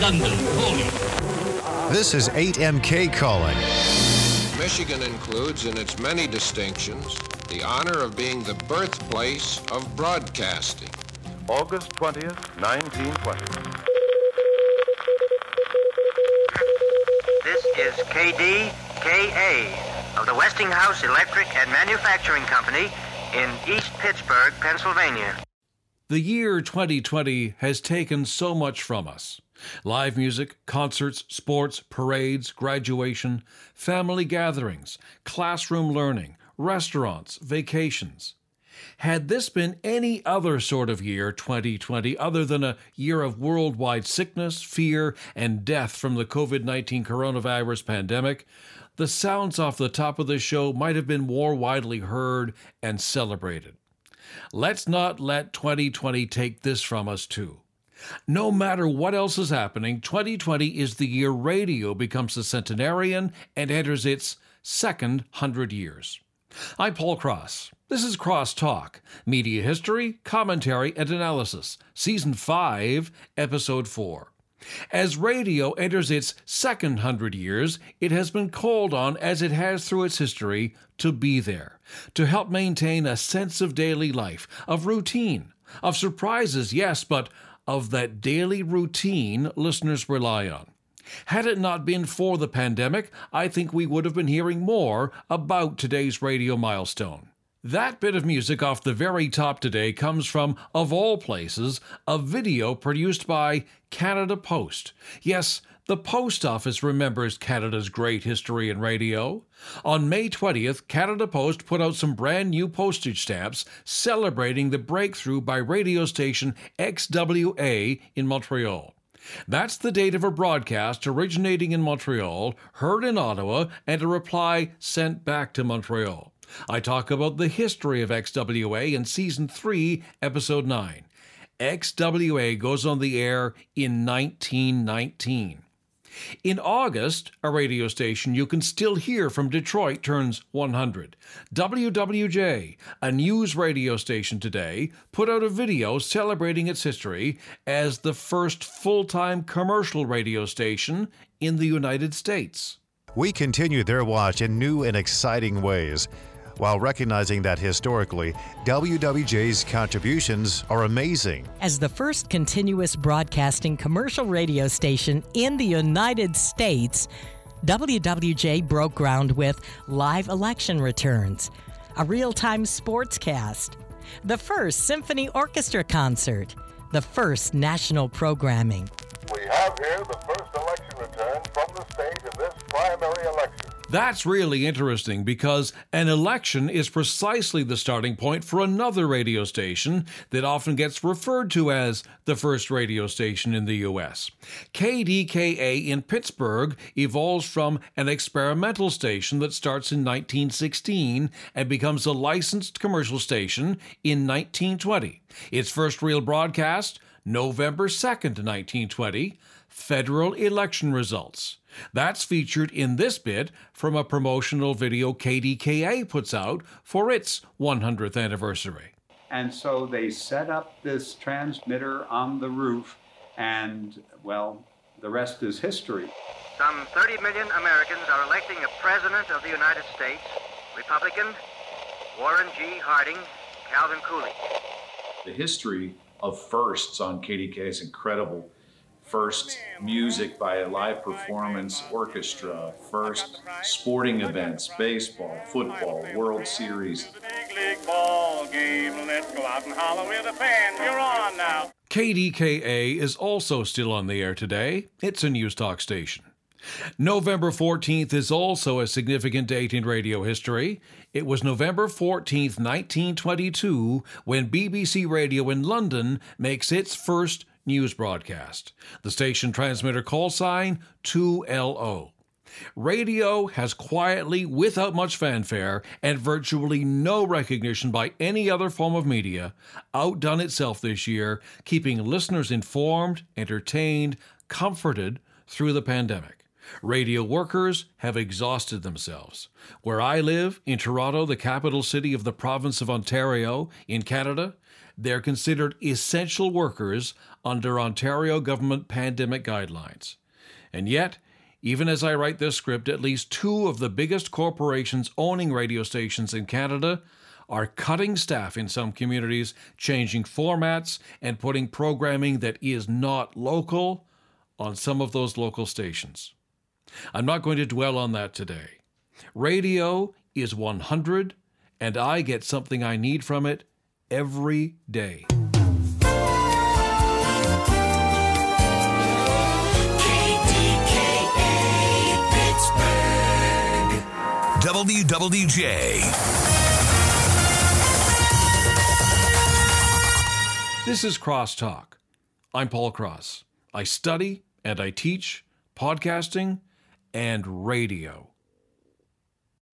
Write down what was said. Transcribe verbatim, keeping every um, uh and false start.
London, calling. This is eight M K calling. Michigan includes in its many distinctions the honor of being the birthplace of broadcasting. August twentieth, nineteen twenty. This is K D K A of the Westinghouse Electric and Manufacturing Company in East Pittsburgh, Pennsylvania. The year twenty twenty has taken so much from us. Live music, concerts, sports, parades, graduation, family gatherings, classroom learning, restaurants, vacations. Had this been any other sort of year, twenty twenty, other than a year of worldwide sickness, fear, and death from the covid nineteen coronavirus pandemic, the sounds off the top of the show might have been more widely heard and celebrated. Let's not let twenty twenty take this from us, too. No matter what else is happening, twenty twenty is the year radio becomes a centenarian and enters its second hundred years. I'm Paul Cross. This is Cross Talk, Media History, Commentary, and Analysis, Season five, Episode four. As radio enters its second hundred years, it has been called on, as it has through its history, to be there, to help maintain a sense of daily life, of routine, of surprises, yes, but of that daily routine listeners rely on. Had it not been for the pandemic, I think we would have been hearing more about today's radio milestone. That bit of music off the very top today comes from, of all places, a video produced by Canada Post. Yes, the Post Office remembers Canada's great history in radio. On May twentieth, Canada Post put out some brand new postage stamps celebrating the breakthrough by radio station X W A in Montreal. That's the date of a broadcast originating in Montreal, heard in Ottawa, and a reply sent back to Montreal. I talk about the history of X W A in Season three, Episode nine. X W A goes on the air in nineteen nineteen. In August, a radio station you can still hear from Detroit turns one hundred. W W J, a news radio station today, put out a video celebrating its history as the first full-time commercial radio station in the United States. We continue their watch in new and exciting ways, while recognizing that historically, W W J's contributions are amazing. As the first continuous broadcasting commercial radio station in the United States, W W J broke ground with live election returns, a real-time sportscast, the first symphony orchestra concert, the first national programming. We have here the first election return from the state in this primary election. That's really interesting because an election is precisely the starting point for another radio station that often gets referred to as the first radio station in the U S. K D K A in Pittsburgh evolves from an experimental station that starts in nineteen sixteen and becomes a licensed commercial station in nineteen twenty. Its first real broadcast, November second, nineteen twenty, federal election results. That's featured in this bit from a promotional video K D K A puts out for its one hundredth anniversary. And so they set up this transmitter on the roof, and, well, the rest is history. Some thirty million Americans are electing a president of the United States, Republican, Warren G. Harding, Calvin Coolidge. The history of firsts on K D K is incredible. First music by a live performance orchestra, first sporting events, baseball, football, World Series. K D K A is also still on the air today. It's a news talk station. November fourteenth is also a significant date in radio history. It was November fourteenth, nineteen twenty-two, when B B C Radio in London makes its first news broadcast. The station transmitter call sign two L O. Radio has quietly, without much fanfare, and virtually no recognition by any other form of media, outdone itself this year, keeping listeners informed, entertained, comforted through the pandemic. Radio workers have exhausted themselves. Where I live, in Toronto, the capital city of the province of Ontario, in Canada, they're considered essential workers under Ontario government pandemic guidelines. And yet, even as I write this script, at least two of the biggest corporations owning radio stations in Canada are cutting staff in some communities, changing formats, and putting programming that is not local on some of those local stations. I'm not going to dwell on that today. Radio is one hundred, and I get something I need from it every day. K D K A Pittsburgh. W W J. This is Crosstalk. I'm Paul Cross. I study and I teach podcasting and radio.